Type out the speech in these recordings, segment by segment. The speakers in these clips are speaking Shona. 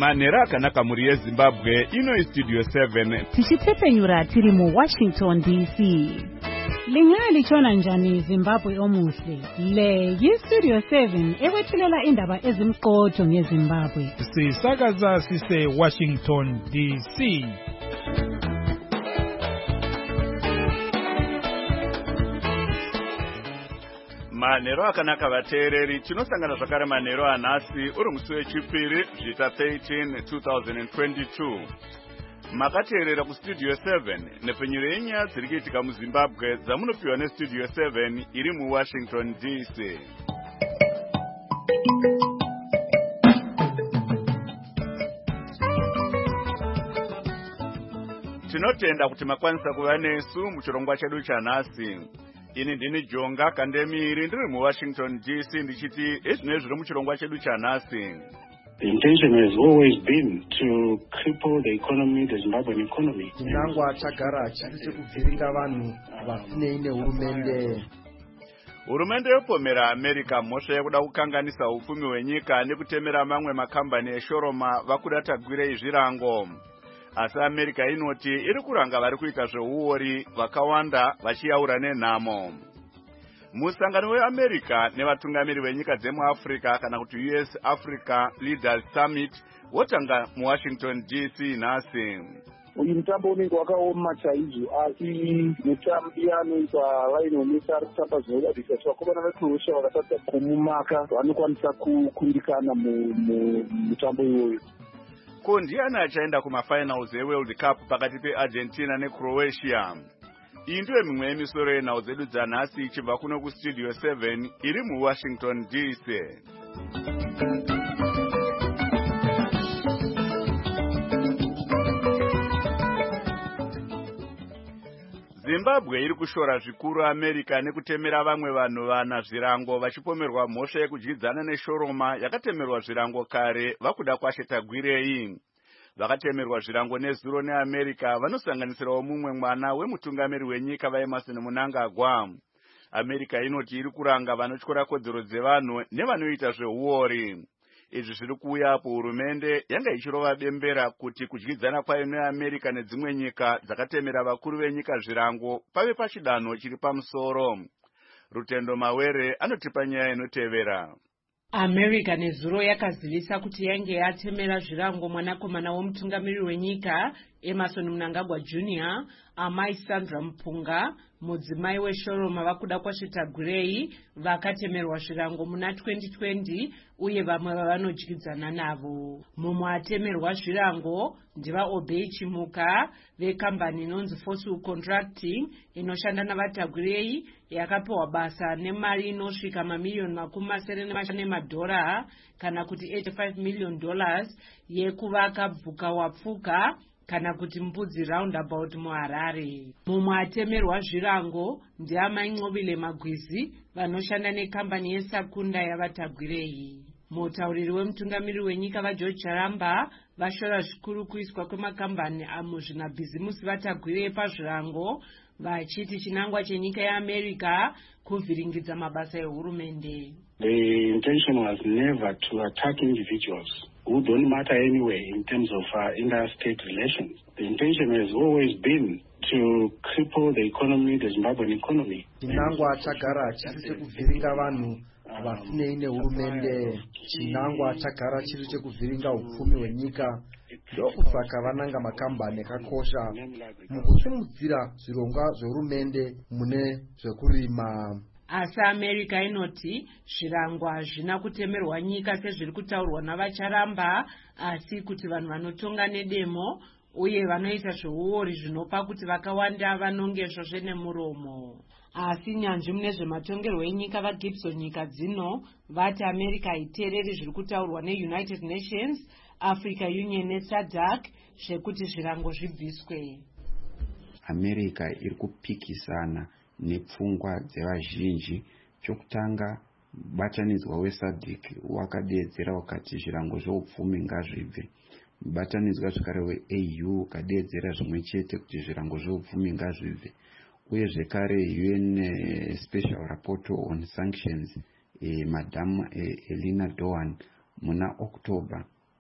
manhero akanaka muri yeZimbabwe. Ino iStudio 7 tichitepenyura tiri mu Washington DC. Lingalichona njani Zimbabwe omuhle? Le yiStudio 7 ewethulela indaba ezimqotho ngeZimbabwe. Sisakaza sise Washington DC. Manhero akanaka vateereri, tinosangana zvakare manhero anhasi uri musi wechipiri zvita 13 2022. Makateerera kuStudio 7 nepfenyuro yenyaya dziri kuitika muZimbabwe dzamunopiwa neStudio 7 iri muWashington DC. Tinotenda kuti makwanisa kuva nesu muchirongwa chedu chanhasi. Ini ndini Jonga Kandemiri ndiri muWashington DC ndichiti ezvino zviri muchirongwa chedu chanhasi. The intention has always been to cripple the economy, the Zimbabwean economy. Chinangwa chagara chiri chekuvhiringa vanhu vasinei nehurumende. Hurumende yopomera America mhosva yekuda kukanganisa upfumi hwenyika nekutemera mamwe makambani eshoroma vakuda tagwirei zvirango. Asi America inoti iri kuranga vari kuita zveuori vakawanda vachiyaura nenhamo. Musangano weAmerica nevatungamiri venyika dzemuAfrica kana kuti US Africa Leaders Summit wotanga muWashington DC nhasi. Uyu mutambo unenge wakaoma chaizvo, asi mutambi anoita vaine umisa ari kutamba zvinodadisa kuti vakomana vekurusha vakatadza kumumaka vanokwanisa kukundikana mutambo iwoyo. Ko ndiani achaenda kumafinals eWorld Cup pakati peArgentina neCroatia? Iyi ndiyo mimwe yemisoro yenhau dzedu dzanhasi ichibva kuno kuStudio 7 iri muWashington DC. Zimbabwe iri kushora zvikuru America nekutemera vamwe vanhu vana zvirango vachipomerwa mhosva yekudyidzana neshoroma yakatemerwa zvirango kare vakuda kwashetagwirei. Vakatemerwa zvirango nezuro neAmerica vanosanganisirawo mumwe mwana wemutungamiri wenyika vaEmerson Mnangagwa. America inoti iri kuranga vanotyora kodzero dzevanhu nevanoita zveuori. Izvi zviri kuuya apo hurumende yanga ichirova bembera kuti kudyidzana kwayo neAmerica nedzimwe nyika dzakatemera vakuru venyika zvirango pave pachidanho chiri pamusoro. Rutendo Mawere anotipa nyaya inotevera. America nezuro yakazivisa kuti yange yatemera zvirango mwanakomana womutungamiri wenyika Emerson Mnangagwa Jr., amai Sandra Mpunga, mudzimai weshoroma vakuda kwashetagwirei vakatemerwa zvirango muna 2020 uye vamwe vavanodyidzana navo. Mumwe atemerwa zvirango ndiva Obey Chimuka vekambani inonzi Fossil Contracting inoshanda navatagwirei yakapiwa basa nemari inosvika mamiliyoni $7 kana kuti $85 million yekuvaka bvuka wapfuka kana kuti mbudzi roundabout muHarare. Mumwe atemerwa zvirango ndiamai Ncobile Magwizi vanoshanda nekambani yeSakunda yavatagwirei. Mutauriri wemutungamiri wenyika vaGeorge Charamba vashora zvikuru kuiswa kwemakambani amuzvinabhizimusi vatagwirei pazvirango vachiti chinangwa chenyika yeAmerica kuvhiringidza mabasa ehurumende. The intention was never to attack individuals who don't matter anyway in terms of interstate relations. The intention has always been to cripple the economy, the Zimbabwean economy. Chinangwa chagara chiri chekuvhiringa vanhu vasinei nehurumende. Chinangwa chagara chiri chekuvhiringa upfumi hwenyika. Ndokusaka vananga makambani akakosha mukusimudzira zvirongwa zvehurumende mune zvekurima. Asi America inoti zvirango hazvina kutemerwa nyika sezviri kutaurwa navaCharamba, asi kuti vanhu vanotonga nedemo uye vanoita zveuori zvinopa kuti vakawanda vanongezvozve nemuromo. Asi nyanzvi mune zvematongerwo enyika vaGibson nyika dzino vati America haiteereri zviri kutaurwa neUnited Nations, Africa Union neSADC zvekuti zvirango zvibviswe. America iri kupikisana nepfungwa dzevazhinji. Chokutanga, mubatanidzwa weSADC wakadeedzera wakati zvirango zveupfumi ngazvibve. Mubatanidzwa zvakare weAU ukadeedzera zvimwe chete kuti zvirango zveupfumi ngazvibve. Uye zvekare UN Special Rapporteur on Sanctions Madam Elina Dohan muna October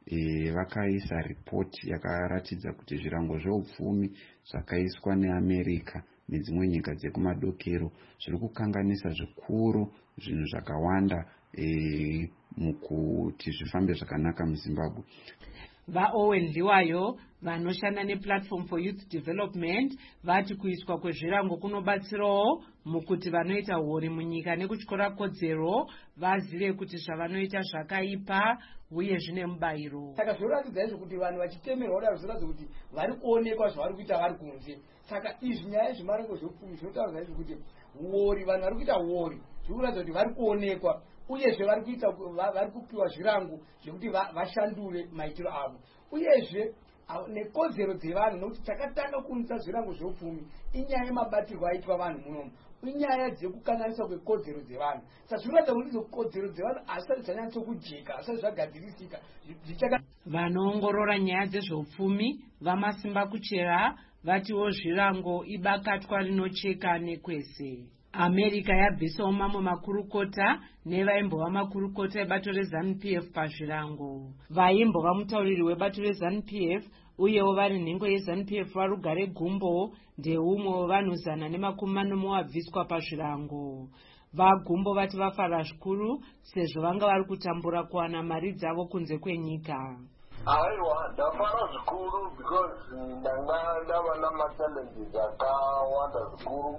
vakaisa ripoti yakaratidza kuti zvirango zveupfumi zvakaiswa neAmerica nedzimwe nyika dzekumadokero zviri kukanganisa zvikuru zvinhu zvakawanda mukuti zvifambe zvakanaka muZimbabwe. VaOwen Liwayo vanoshanda nePlatform for Youth Development vati kuiswa kwezvirango kunobatsirawo mukuti vanoita hori munyika nekutyora kodzero vazive kuti zvavanoita zvakaipa uye zvine mubayiro. Saka zvinoratidza izvo kuti vanhu vachitemerwa kudaro zvinoratidza kuti vari kuonekwa zvavari kuita vari kunze. Saka izvi nyaya yezvimarongo zvepfumi zvinotaridza izvo kuti hori vanhu vari kuita hori zviri kuratidza kuti vari kuonekwa uyezve vari kupiwa zvirango zvekuti vashandure maitiro avo uyezve nekodzero dzevanhu nokuti takatanga kuunza zvirango zveupfumi inyaya yemabatirwo aitwa vanhu munomu inyaya dzekukanganisa kwekodzero dzevanhu. Saka zvinoratidza kuti kodzero dzevanhu asati dzanyatsokujeka asati zvagadzirisika. Vanoongorora nyaya dzezveupfumi vamasimba kuchera vatiwo zvirango ibakatwa rinocheka nekwese. America yabvisawo mamwe makurukota nevaimbova makurukota ebato reZANU-PF pazvirango. Vaimbova mutauriri webato reZANU-PF uyewo vari nhengo yeZANU-PF vaRugare Gumbo ndeumwe wevanhu 140 wabviswa pazvirango. VaGumbo vati vafara zvikuru sezvo vanga vari kutambura kuwana mari dzavo kunze kwenyika. Aiwa, ndafara zvikuru because ndanga ndava namachallenges akawanda zvikuru.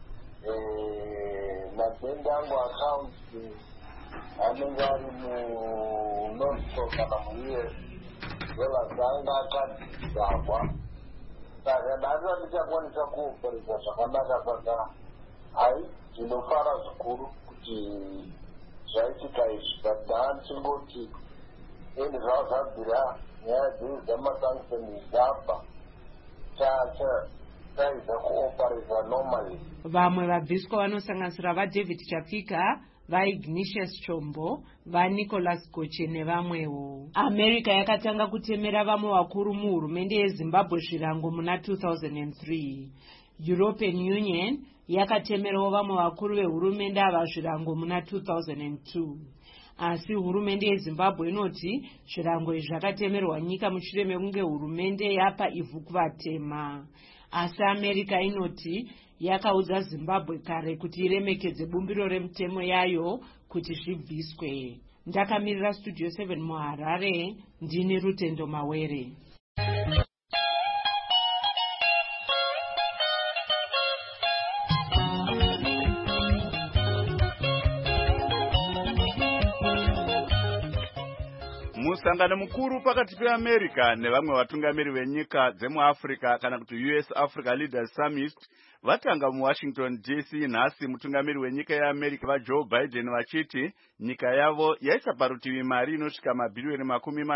Mabhengi angu accounts anenge ari muNorth kana muUS velazanga akadzakwa saka ndanga ndichakwanisa kuoperesa zvakanaka saka ndinofara zvikuru kuti zvaitika izvi but ndachingoti eni zvava zvabvira nyaya dzezi dzamasanctions dzabva taedza kuoperesa normally. Vamwe vabviswa vanosanganisira vaDavid Chafika, vaIgnatius Chombo, vaNicholas Goche nevamwewo. America yakatanga kutemera vamwe vakuru muhurumende yeZimbabwe zvirango muna 2003. European Union yakatemerawo vamwe vakuru vehurumende ava zvirango muna 2002. Asi hurumende yeZimbabwe inoti zvirango izvi zvakatemerwa nyika mushure mekunge hurumende yapa ivhu kuvatema. Asi America inoti yakaudza Zimbabwe kare kuti iremekedze bumbiro remutemo yayo kuti zvibviswe. Ndakamirira Studio 7 muHarare, ndini Rutendo Mawere. Musangano mukuru pakati peAmerica nevamwe vatungamiri venyika dzemuAfrica kana kuti US Africa Leaders Summit vatanga muWashington DC nhasi. Mutungamiri wenyika yeAmerica vaJoe Biden vachiti nyika yavo yaisa parutivi mari inosvika mabhirioni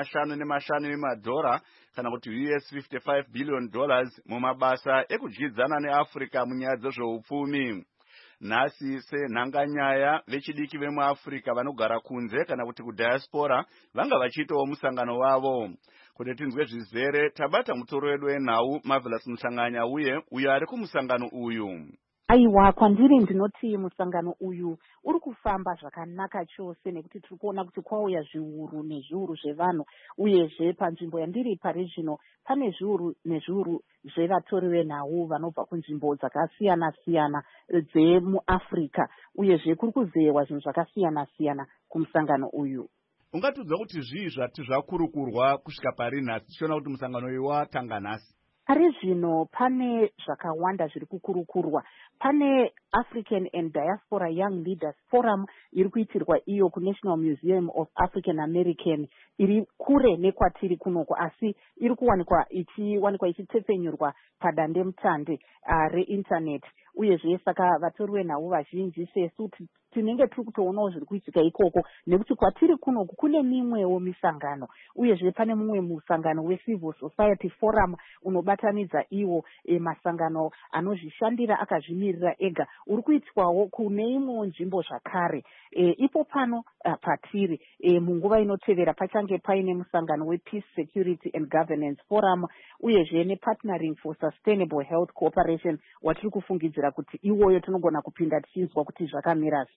$55 emadhora kana kuti US $55 billion mumabasa ekudyidzana neAfrica munyaya dzezveupfumi. Nhasi senhanganyaya vechidiki vemuAfrica vanogara kunze kana kuti kudiaspora vanga vachiitawo musangano wavo. Kuti tinzwe zvizere tabata mutoro wedu wenhau Marvelous Muhlanganya uyo ari kumusangano uyu. Aiwa, kwandiri ndinoti musangano uyu uri kufamba zvakanaka chose nekuti tiri kuona kuti kwauya zviuru nezviuru zvevanhu uyezve panzvimbo yandiri pari zvino pane zviuru nezviuru zvevatori venhau vanobva kunzvimbo dzakasiyana siyana dzemuAfrica uyezve kuri kuzeyewa zvinhu zvakasiyana siyana kumusangano uyu. Ungatiudza kuti zvii zvati zvakurukurwa kusvika pari nhasi tichiona kuti musangano uyu watanga nhasi? Ari zvino pane zvakawanda zviri kukurukurwa. Pane African and Diaspora Young Leaders Forum iri kuitirwa iyo kuNational Museum of African American iri kure nekwatiri kunoko asi iri kuwanikwa ichitepfenyurwa padandemutande reinternet uyezve saka vatori venhau vazhinji sesu tinenge tiri kutoonawo zviri kuitika ikoko nekuti kwatiri kunoku kune mimwewo misangano uyezve pane mumwe musangano weCivil Society Forum unobatanidza iwo masangano anozvishandira akazvimirira ega uri kuitwawo kune imwewo nzvimbo zvakare. Ipo pano patiri munguva inotevera pachange paine musangano wePeace Security and Governance Forum uyezve nePartnering for Sustainable Health Cooperation watiri kufungidzira kuti iwoyo tinogona kupinda tichinzwa kuti zvakamira sei.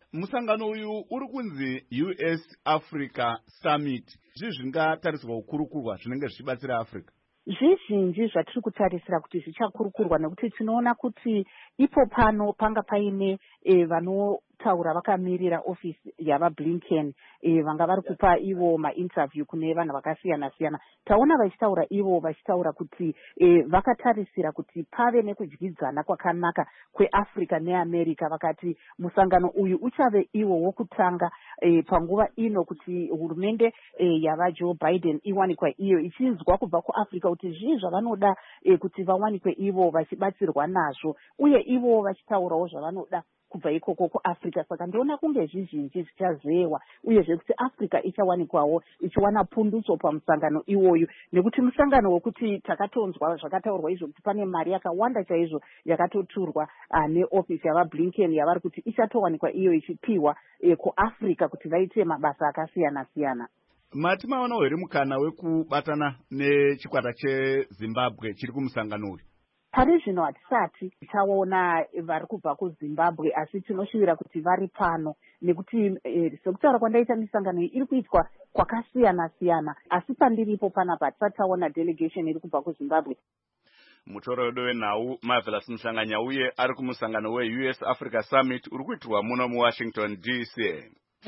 Musangano uyu uri kunzi US Africa Summit. Zvingatariswa kukurukurwa zvinenge zvichibatsira Africa. Zvizhinji zvatiri kutarisira kuti zvichakurukurwa nekuti tinoona kuti ipo pano panga paine vanotaura vakamirira ofisi yavaBlinken vanga vari kupa ivo mainterview kune vanhu vakasiyana siyana. Taona vachitaura ivo vachitaura kuti vakatarisira kuti pave nekudyidzana kwakanaka kweAfrica neAmerica. Vakati musangano uyu uchave iwo wokutanga panguva ino kuti hurumende yavaJoe Biden iwanikwa iyo ichinzwa kubva kuAfrica kuti zvii zvavanoda kuti vawanikwe ivo vachibatsirwa nazvo, uye ivo vachitaurawo zvavanoda kubva ikoko kuAfrica. Saka ndiona kunge zvizhinji zvichazewa, uyezve kuti Africa ichawanikwawo ichiwana pundutso pamusangano iwoyu, nekuti musangano wokuti takatonzwa zvakataurwa izvo kuti pane mari yakawanda chaizvo yakatoturwa neofisi yavaBlinken yavari kuti ichatowanikwa iyo ichipiwa kuAfrica kuti vaite mabasa akasiyana siyana. Mati maona here mukana wekubatana nechikwata cheZimbabwe chiri kumusangano uyu? Pari zvino hatisati tichaona vari kubva kuZimbabwe, asi tinoshuvira kuti vari pano, nekuti sekutaura kwandaita misangano iyi iri kuitwa kwakasiyana siyana, asi pandiripo panapa hatisati taona delegation iri kubva kuZimbabwe. Mutorodo wenhau Marvelous Mshanganya uye ari kumusangano weUS Africa Summit uri kuitirwa muno muWashington DC.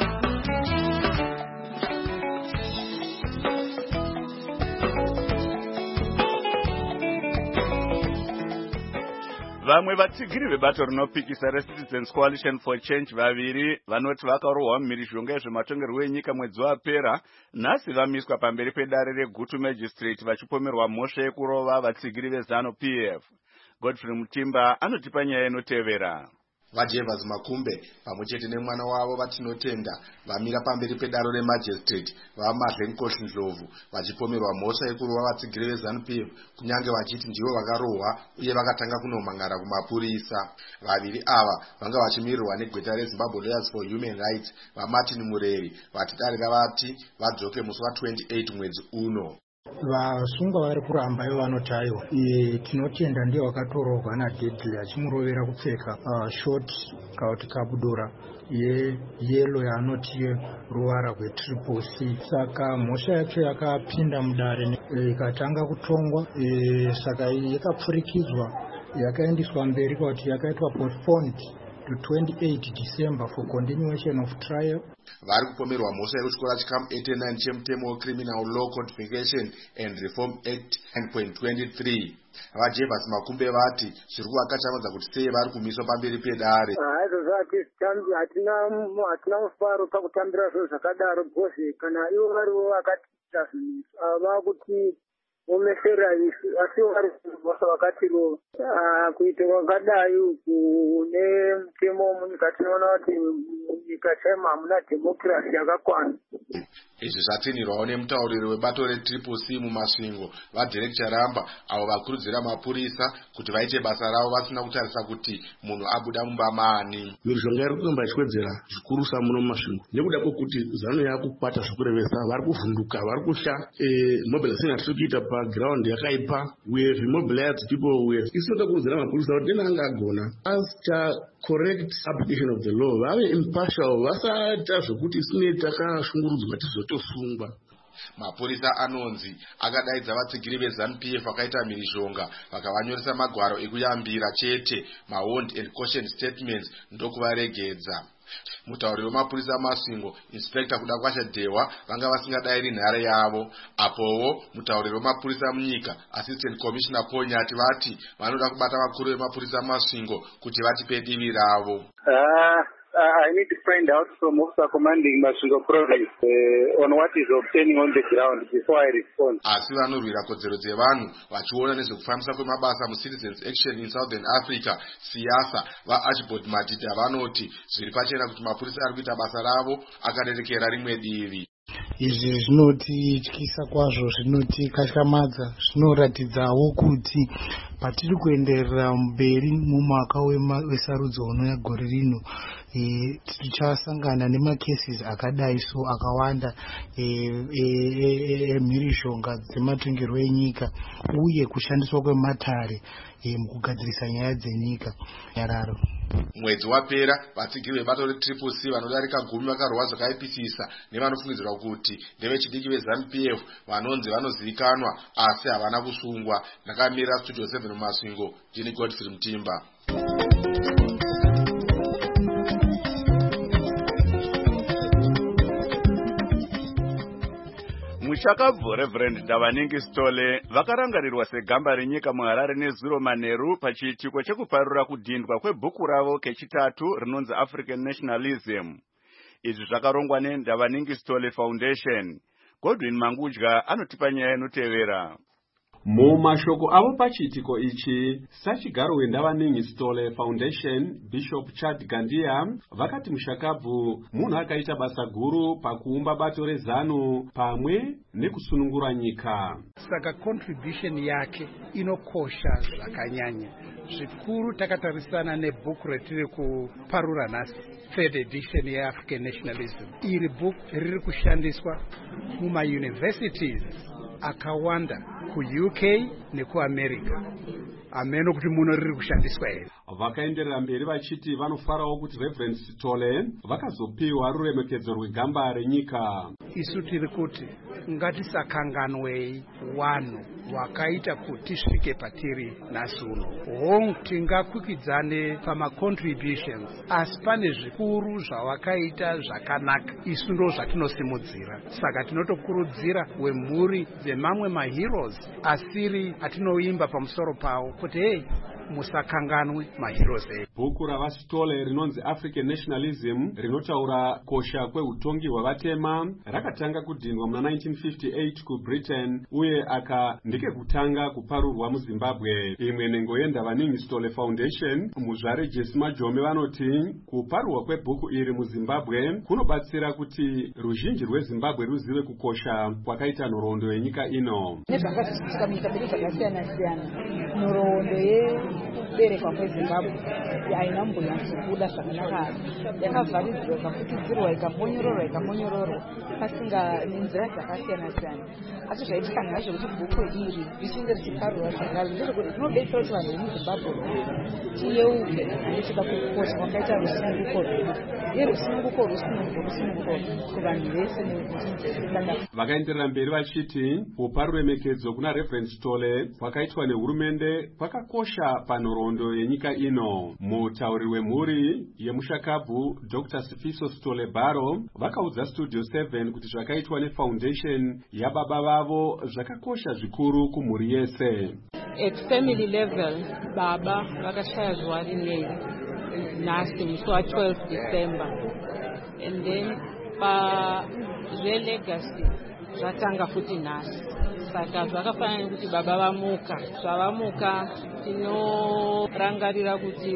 Vamwe vatsigiri vebato rinopikisa reCitizens Coalition for Change vaviri vanoti vakarohwa mumhirizhonga yezvematongerwo enyika mwedzi wapera nhasi vamiswa pamberi pedare reGutu Magistrate vachipomerwa mhosva yekurova vatsigiri veZanu PF. Godfrey Mutimba anotipa nyaya inotevera. VaJevers Makumbe pamwechete nemwana wavo vatinotenda vamira pamberi pedare remajistrate vaMadlenkoshi Ndlovu vachipomerwa mhosva yekurova vatsigiri veZanu PF kunyange vachiti ndivo vakarohwa uye vakatanga kunomangara kumapurisa. Vaviri ava vanga vachimirirwa negweta reZimbabwe Lawyers for Human Rights vaMartin Mureri vati dare ravati vadzoke musi wa28 mwedzi uno. Vasungwa vari kuramba ivo vanoti aiwa tinotenda ndiye wakatorohwa naDeadly achimurovera kupfeka shoti kana kuti kabudura yeyelo yaanoti ruvara rwetriple C. Saka mhosva yacho yakapinda mudare ikatanga kutongwa, saka yakapfurikidzwa yakaendeswa mberi kuti yakaitwa postponed to 28 December for continuation of trial. Vari kupomerwa mhosva yekutyora chikamu 89 chemutemo weCriminal Law Codification and Reform Act 9.23. VaJevers Makumbe vati zviri kuvakachamadza kuti sei vari kumiswa pamberi pedare. Hatina mufaro pakutambira zvinhu zvakadaro, bhozi kana ivo varivo vakatiita vakuti omesera asi vari basa vakatiro kuita wakadai kune mutemo munyika. Tinoona kuti munyika chaimu hamuna demokirasi yakakwana. Izvi zvatinirwawo nemutauriri webato reTriple C mumasvingo vaDerek Charamba avo vakurudzira mapurisa kuti vaite basa ravo vasina kutarisa kuti munhu abuda mumba maani. Mhirizhonga iri kuramba ichiwedzera zvikurusa muno mumasvingo nekuda kwokuti Zanu yakukwata zvokurevesa, vari kuvhunduka, vari kusha mobilization yatiri kuita paground yakaipa. We have mobilized people with isinoda kurudzira mapurisa kuti dena anga agona as correct application of the law, vave impartial, vasaita zvokuti sine takashungurudzwa tizotosungwa. Mapurisa anonzi akadaidza vatsigiri veZanu PF vakaita mhirizhonga vakavanyoresa magwaro ekuyambira chete mahond and caution statements ndokuvaregedza. Mutauriri wemapurisa amasvingo Inspector Kudakwasha Dewa vanga vasingadairi nhare yavo. Apowo mutauriri wemapurisa munyika Assistant Commissioner Ponyati vati vanoda kubata vakuru vemapurisa amasvingo kuti vatipe divi ravo. I need to find out from Officer Commanding Masvingo Province on what is obtaining on the ground before I respond. Asi vanorwira kodzero dzevanhu vachiona nezvekufambisa kwemabasa muCitizens Action in Southern Africa siyasa vaArchibald Madida vanoti zviri pachena kuti mapurisa ari kuita basa ravo akarerekera rimwe divi. Izvi zvinotityisa kwazvo, zvinotikatyamadza, zvinoratidzawo kuti patiri kuenderera mberi mumwaka wesarudzo unouya gore rino tichasangana nemacases akadai so akawanda emhirishonga dzematongerwo enyika uye kushandiswa kwematare mukugadzirisa nyaya dzenyika yararo. Mwedzi wapera vatsigiri vebato reTCC vanodarika 10 vakarwa zvakaipisisa nevanofungidzirwa kuti ndevechidiki veZANU-PF vanonzi vanozivikanwa asi havana kusungwa. Ndakamira Studio 7 muMasvingo, ndini Godfrey Mutimba. Mushakabvu Reverend Ndavaningi Stole vakarangarirwa segamba renyika muHarare neZuro Maneru pachiitiko chekuparura kudhindwa kwebhuku ravo kechitatu rinonzi African Nationalism. Izvi zvakarongwa neNdavaningi Stole Foundation. Godwin Mangudya anotipa nyaya inotevera. Mumashoko avo pachiitiko ichi, sachigaro weNdavaningi Stole Foundation, Bishop Chad Gandia, vakati Mushakabvu munhu akaita basa guru pakuumba bato reZANU pamwe nekusunungura nyika. Saka contribution yake inokosha zvakanyanya. Zvikuru takatarisana nebhuku retiri kuparura nhasi, 3rd edition yeAfrican Nationalism. Iri bhuku riri kushandiswa mumauniversities akawanda ku-UK neku-America. Ameno kuti muno riri kushandiswa here. Vakaenderera mberi vachiti vanofarawo kuti Reverend Stole vakazopiwa ruremekedzo rwegamba renyika. Isu tiri kuti ngatisakanganwei wanhu wakaita kuti tisvike patiri nhasi uno. Hongu tingakwikwidzane pamacontributions, asi pane zvikuru zvawakaita zvakanaka. Isu ndo zvatinosimudzira. Saka tinotokurudzira wemhuri dzemamwe maheroes asiri atinoimba pamusoro pawo kuti hey, musakanganwe maheroes edu. Bhuku ravaStole rinonzi African Nationalism rinotaura kosha kweutongi hwavatema rakatanga kudhindwa muna 1958 kuBritain uye ndike kutanga kuparurwa muZimbabwe. Imwe nengo yeNdavaningi Stole Foundation muzvare Jesse Majome vanoti kuparurwa kwebhuku iri muZimbabwe kunobatsira kuti ruzhinji rweZimbabwe ruzive kukosha kwakaita nhoroondo yenyika ino. Nezvakazivikanwa munyika dzedu dzakasiyana-siyana, nhoroondo yekuberekwa kweZimbabwe haina kumbonyatsobuda zvakanaka, yakavharidzirwa ikafutidzirwa ikambonyororwa pasinga nenzira dzakasiyana-siyana. Asi zvaitika nazvo kuti bhuku iri richinge richiparurwa zvakare ndezvekuti tinodetsera kuti vanhu vemuZimbabwe tiyeuke nechida kukosha kwakaita rusununguko rwedu. Yerusununguko kuvanhu vese nenyika. Vakaenderera mberi vachiti kupa ruremekedzo kuna Reverend Stole kwakaitwa nehurumende kwakakosha panhoroondo yenyika ino. Mutauri wemhuri yeMushakabvu Dr. Sifiso Stole Baro vakaudza Studio 7 kuti zvakaitwa nefoundation yababa vavo zvakakosha zvikuru kumhuri yese. At family level, baba vakashaya zuva rinei nhasi musi wa12 December, and then zveLegacy zvatanga futi nhasi. Saka zvakafanana kuti baba vamuka, zvavamuka tinorangarira kuti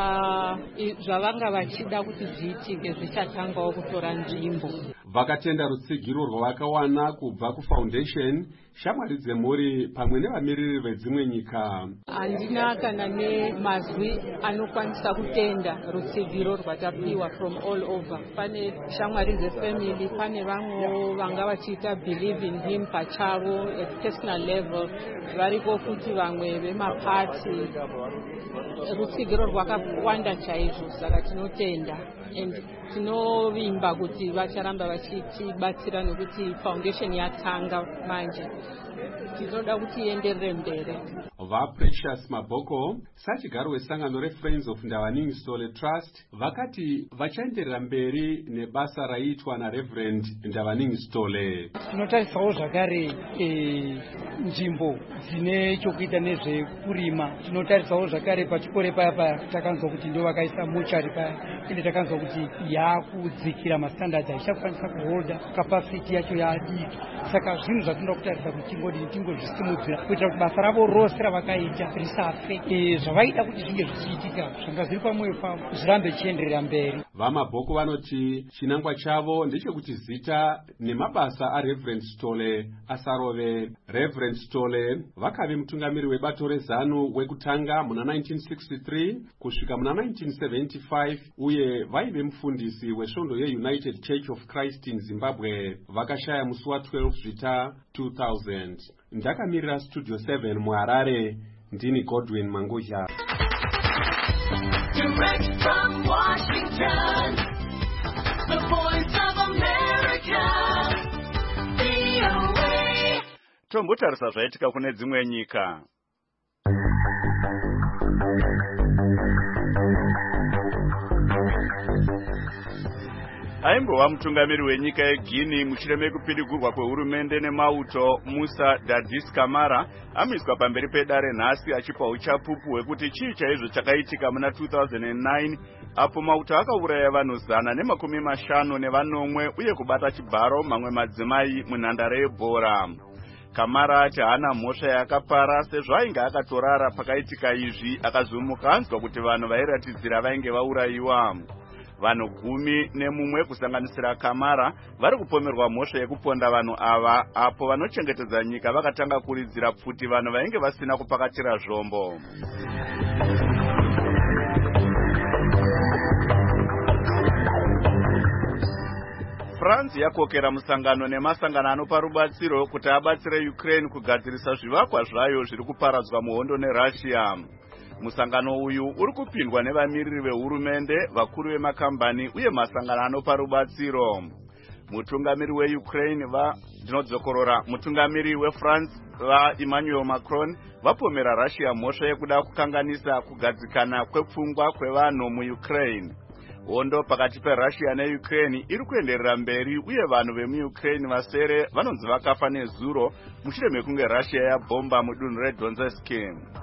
zvavanga vachida kuti zviitike zvichatangawo kutora nzvimbo. Vakatenda rutsigiro rwavakawana kubva kufoundation, shamwari dzemhuri pamwe nevamiriri vedzimwe nyika. Handina kana nemazwi anokwanisa kutenda rutsigiro rwatapiwa from all over. Pane shamwari dzefamily, pane vamwe vanga vachiita believe in him pachavo at personal level, variko kuti vamwe vemapati. Rutsigiro rwakawanda chaizvo, saka tinotenda and tinovimba kuti vacharamba vachitibatsira nekuti foundation yatanga manje. Tinoda kuti ienderere mberi. VaPrecious Maboko, sachigaro wesangano reFriends of Ndavaningi Stole Trust, vakati vachaenderera mberi nebasa raiitwa naReverend Ndavaningi Stole. Tinotarisawo zvakare nzvimbo dzine chokuita nezvekurima. Tinotarisawo zvakare pachikore paya takanzwa kuti ndio vakaisa mochari paya, ende takanzwa kuti yakudzikira mastandards aichakwanisa kuholda capacity yacho yadiki. Saka zvinhu zvatinoda kutarisa kuti tingozvisimudzira kuitira kuti basa ravo rose zvavakaita risafe. Zvavaida kuti zvinge zvichiitika zvanga zviri pamwoyo pavo zvirambe zvichienderera mberi. Vamabhuku vanoti chinangwa chavo ndechekuti zita nemabasa aReverend Stole asarove. Reverend Stole vakave mutungamiri webato rezanu wekutanga muna 1963 kusvika muna 1975 uye vaive mufundisi wesvondo yeUnited Church of Christ in Zimbabwe. Vakashaya musi wa12 Zvita 2000. Ndakamirira Studio 7 muHarare, ndini Godwin Manguzha. Direct from Washington, the voice of America, VOA. Tombotarisa zvaitika kune dzimwe nyika. Aimbova mutungamiri wenyika yeGuinea mushure mekupidigurwa kwehurumende nemauto Musa Dadis Camara amiswa pamberi pedare nhasi achipa uchapupu hwekuti chii chaizvo chakaitika muna 2009 apo mauto akauraya vanhu 150 uye kubata chibharo mamwe madzimai munhandare yebhora. Camara ati haana mhosva yakapara sezvo ainge akatorara pakaitika izvi akazomuka anzwa kuti vanhu vairatidzira vainge vaurayiwa. Vanhu 11 kusanganisira Camara vari kupomerwa mhosva yekuponda vanhu ava apo vanochengetedza nyika vakatanga kuridzira pfuti vanhu vainge vasina kupakatira zvombo. France yakokera musangano nemasangano anopa rubatsiro kuti abatsire Ukraine kugadzirisa zvivakwa zvayo zviri kuparadzwa muhondo neRussia. Musangano uyu uri kupindwa nevamiriri vehurumende, vakuru vemakambani uye masangano anopa rubatsiro. Mutungamiri weUkraine mutungamiri weFrance Emmanuel Macron vapomera Russia mhosva yekuda kukanganisa kugadzikana kwepfungwa kwevanhu muUkraine. Hondo pakati peRussia neUkraine iri kuenderera mberi uye vanhu vemuUkraine vasere vanonzi vakafa nezuro mushure mekunge Russia yabhomba mudunhu reDonetsk.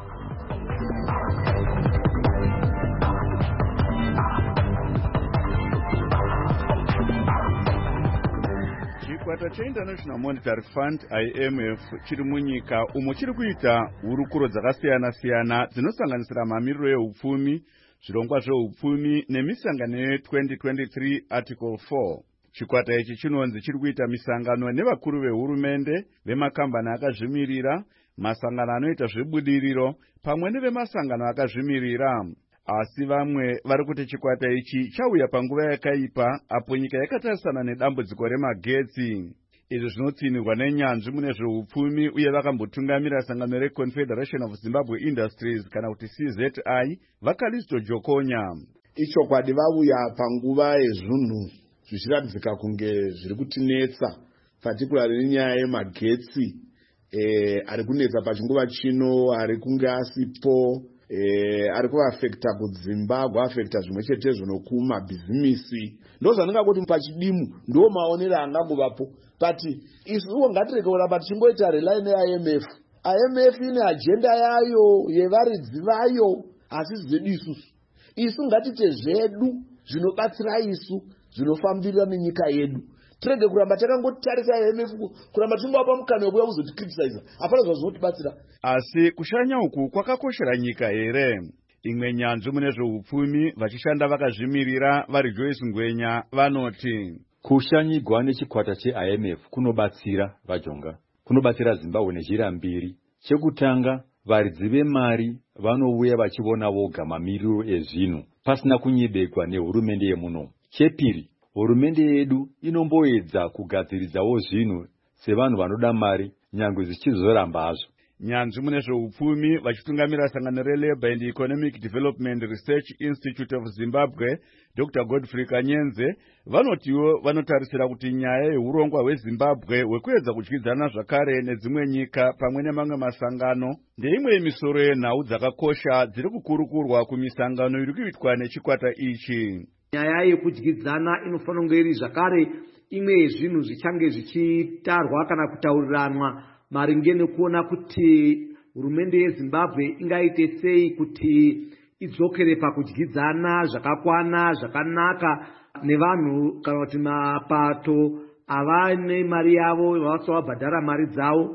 Chikwata cheInternational Monetary Fund IMF chiri munyika umo chiri kuita hurukuro dzakasiyana-siyana dzinosanganisira mamiriro ehupfumi, zvirongwa zvehupfumi nemisangano ye2023 Article 4. Chikwata ichi chinonzi chiri kuita misangano nevakuru vehurumende, vemakambani akazvimirira, masangano anoita zvebudiriro pamwe nevemasangano akazvimirira. Asi vamwe vari kuti chikwata ichi chauya panguva yakaipa apo nyika yakatarisana nedambudziko remagetsi. Izvi zvinotsinirwa nenyanzvi mune zvehupfumi uye vakambotungamira sangano reConfederation of Zimbabwe Industries kana kuti CZI vaKalisto Jokonya. Ichokwadi vauya panguva yezvunhu zvichiratidzika kunge zviri kutinetsa, particularly nenyaya yemagetsi ari kunetsa pachinguva chino, ari kunge asipo, ari kuafekta kudzimba, kuafekta zvimwe chetezvo nokumabhizimisi. Ndozvandingati pachidimu ndo maonero angangovapo. But isuwo ngatireke kuramba tichingoita rely neIMF. IMF ine agenda yayo yevaridzi vayo, asi zvedu isu ngatite zvedu zvinobatsira isu, zvinofambira nenyika yedu. Tirege kuramba takangotarisa IMF kuramba tingova mukana wekuya kuzoticriticize. Hapana zvinotibatsira. Asi kushanya uku kwakakoshera nyika here? Imwe nyanzvi mune zvehupfumi vachishanda vakazvimirira vari Joyce Ngwenya vanoti kushanyigwa nechikwata cheIMF kunobatsira vajonga, kunobatsira Zimbabwe nenjira mbiri. Chekutanga, varidzi vemari vanouya vachiona voga mamiriro ezvinhu pasina kunyebekwa nehurumende yemuno. Chepiri, hurumende yedu inomboedza kugadziridzawo zvinhu sevanhu vanoda mari nyangwe zvichizoramba hazvo. Nyanzvi mune zvehupfumi vachitungamira sangano reLabour and Economic Development Research Institute of Zimbabwe, Dr. Godfrey Kanyenze, vanotiwo vanotarisira kuti nyaya yehurongwa hweZimbabwe hwekuedza kudyidzana zvakare nedzimwe nyika pamwe nemamwe masangano ndeimwe yemisoro yenhau dzakakosha dziri kukurukurwa kumisangano iri kuitwa nechikwata ichi. Nyaya yekudyidzana inofanira kunge iri zvakare imwe yezvinhu zvichange zvichitarwa kana kutauriranwa maringe nekuona kuti hurumende yeZimbabwe ingaite sei kuti idzokere pakudyidzana zvakakwana zvakanaka nevanhu kana kuti mapato avane mari yavo vavasavabhadhara mari dzavo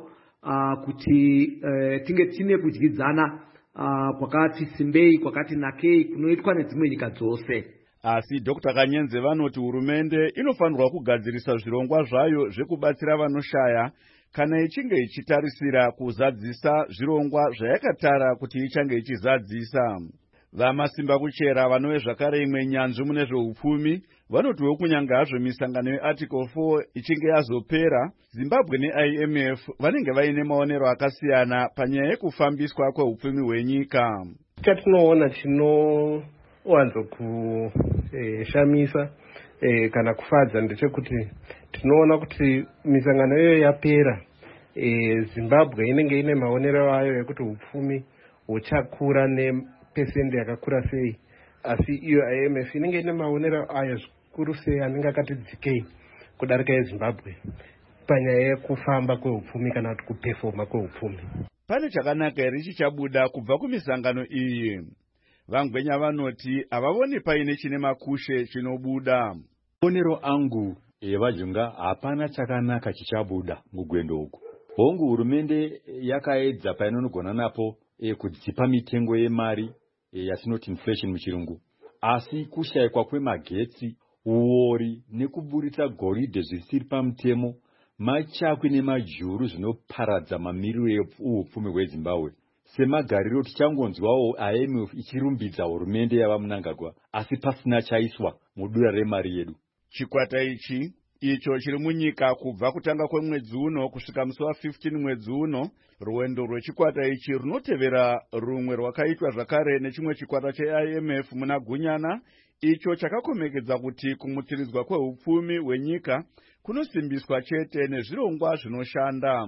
kuti tinge tine kudyidzana kwakati simbei, kwakati nakei kunoitwa nedzimwe nyika dzose. Asi Dr. Kanyenze vanoti hurumende inofanirwa kugadzirisa zvirongwa zvayo zvekubatsira vanoshaya kana ichinge ichitarisira kuzadzisa zvirongwa zvayakatara kuti ichange ichizadzisa. Vamasimba kuchera vanove zvakare imwe nyanzvi mune zveupfumi vanotiwo kunyanga hazvo misangano yeArticle 4 ichinge yazopera, Zimbabwe neIMF vanenge vaine maonero akasiyana panyaya yekufambiswa kweupfumi hwenyika. Chatinoona chinowanzo kushamisa kana kufadza ndechekuti tinoona kuti misangano iyo yapera, Zimbabwe inenge ine maonero ayo ekuti upfumi huchakura nepesende yakakura sei, asi iyo IMF inenge ine maonero ayo zvikuru sei anenge akati dzikei kudarika yeZimbabwe panyaya yekufamba kweupfumi kana kuti kupefoma kweupfumi. Pane chakanaka here chichabuda kubva kumisangano iyi? Vangwenya vanoti havavoni paine chine makushe chinobuda. Maonero angu evajunga hapana chakanaka chichabuda mugwendo uku. Hongu hurumende yakaedza painonogona napo kudzipa mitengo yemari yatinoti inflation muchirungu, asi kushayikwa kwemagetsi, uori nekuburitsa goridhe zvisiri pamutemo, machakwi nemajuru zvinoparadza mamiriro eupfumi hweZimbabwe. Semagariro tichangonzwawo IMF ichirumbidza hurumende yava Mnangagwa, asi pasina chaiswa mudura remari yedu. Chikwata ichi icho chiri munyika kubva kutanga kwemwedzi uno kusvika musi wa15 mwedzi uno. Rwendo rwechikwata ichi runotevera rumwe rwakaitwa zvakare nechimwe chikwata cheIMF muna Gunyana, icho chakakomekedza kuti kumutsiridzwa kweupfumi hwenyika kunosimbiswa chete nezvirongwa zvinoshanda.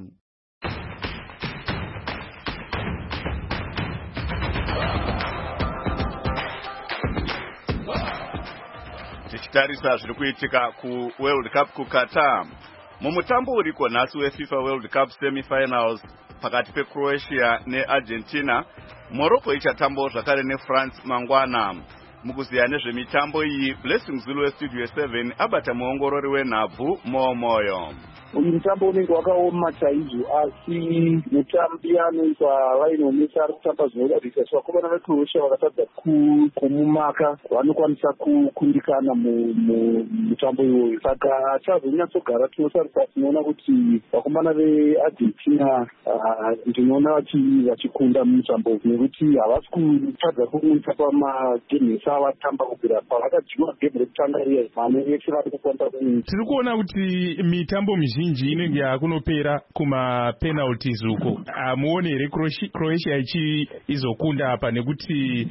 Tichitarisa zviri kuitika kuWorld Cup kuQatar. Mumutambo uriko nhasi weFIFA World Cup semifinals pakati peCroatia neArgentina, Morocco ichatambawo zvakare neFrance mangwana. Mukuziya nezvemitambo iyi, Blessing Zulu weStudio 7 abata muongorori wenhabvu Momoyo. Uyu mutambo unenge wakaoma chaizvo, asi mutambi anoitwa Lionel Messi ari kutamba zvinodadisa. Vakomana veCroatia vakatadza kumumaka, vanokwanisa kukundikana mumutambo iwoyo. Saka chazonyatsogara tinotarisa, tinoona kuti vakomana veArgentina ndinoona vachikunda mumutambo, nekuti havasi kutadza kumwisa pamagemu ese avatamba kubvira pavakadyiwa gemu rekutanga riya. Vamwe vese vari kukwanisa kumwisa. Tiri kuona kuti mitambo mizhinji inenge yakunopera kumapenalties uko. Muone here Croatia izokunda apa, nekuti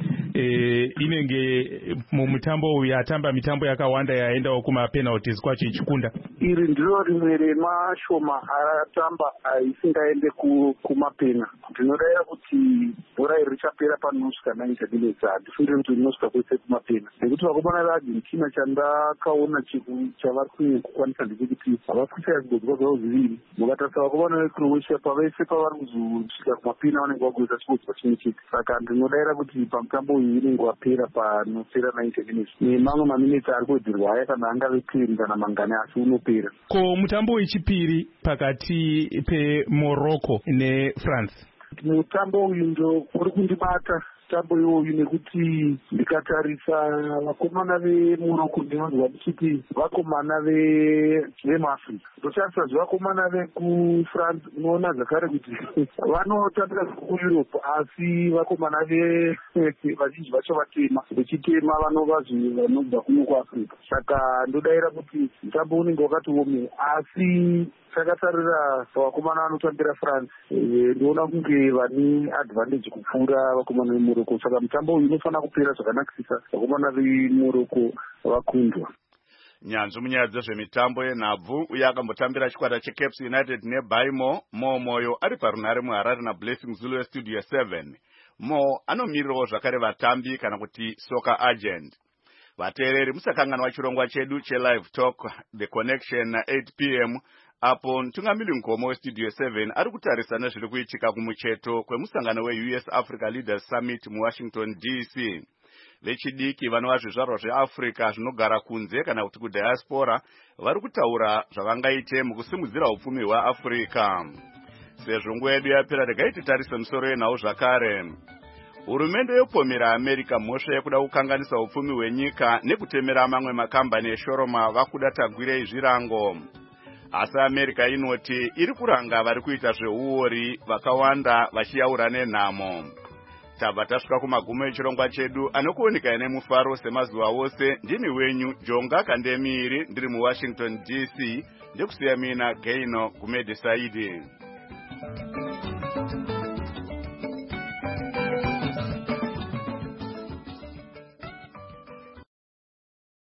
inenge mumutambo uyu yatamba mitambo yakawanda yaendawo kumapenalties kwacho ichikunda. Iri ndiro rimwe remashoma atamba isingaende kumapena. Ndinodaya kuti bhora iri richapera panosvika 90 minutes. Handifungiri kuti rinosvika kwese kumapena, nekuti vakomana veArgentina chandakaona chavari kukwanisa ndechekuti havasi kushaya zvigodzwa zvavo zviviri. Mukatarisa vakomana veCroatia pavese pavari kuzosvika kumapena vanenge vagoita chigodzwa chimwe chete. Saka ndinodayira kuti pamutambo uyu inenge wapera panosvera 90 minutes. Nemamwe maminitsi ari kuwedzerwa aya kana angave 10 kana mangani, asi unopera. Ko mutambo wechipiri pakati peMorocco neFrance, mutambo uyu ndo uri kundibata mutambo iwoyu, nekuti ndikatarisa vakomana veMorocco ndinonzwa ndichiti vakomana vemuAfrica. Ndotarisa zvevakomana vekuFrance unoona zvakare kuti vanotambira kuEurope, asi vakomana vazhinji vacho vatema, vechitema vanobva kuno kuAfrica. Saka ndodayira kuti mutambo unenge wakatiome, asi takatarira vakomana vanotambira France ndoona kunge vane advantage kupfuura vakomana veMorocco. Saka mutambo uyu unofanira kupera zvakanakisisa, vakomana veMorocco vakundwa. Nyanzvi munyaya dzezvemitambo yenhabvu uye akambotambira chikwata cheCaps United neBaimo, Momoyo ari parunhare muHarare naBlessing Zulu weStudio 7. Mo anomirirawo zvakare vatambi kana kuti soccer agent. Vateereri musakanganwa chirongwa chedu cheLive Talk The Connection 8 p.m. apo Ntungamiri Nkomo weStudio 7 ari kutarisa nezviri kuitika kumucheto kwemusangano weUS Africa Leaders Summit muWashington DC. Vechidiki vanova zvizvarwa zveAfrica zvinogara kunze kana kuti kudiaspora vari kutaura zvavangaite mukusimudzira upfumi hweAfrica. sezvo nguva yedu yapera regai titarise musoro yenhau zvakare. Hurumende yopomera America mhosva yekuda kukanganisa upfumi hwenyika nekutemera mamwe makambani eshoroma vakuda tagwirei zvirango. Asi America inoti iri kuranga vari kuita zveuori vakawanda vachiyaura nenhamo. Tabva tasvika kumagumo echirongwa chedu anokuoneka nemufaro semazuva ose. Ndini wenyu Jonga Kandemiri ndiri muWashington DC, ndikusiya mina Gaino Kumedi Saidi.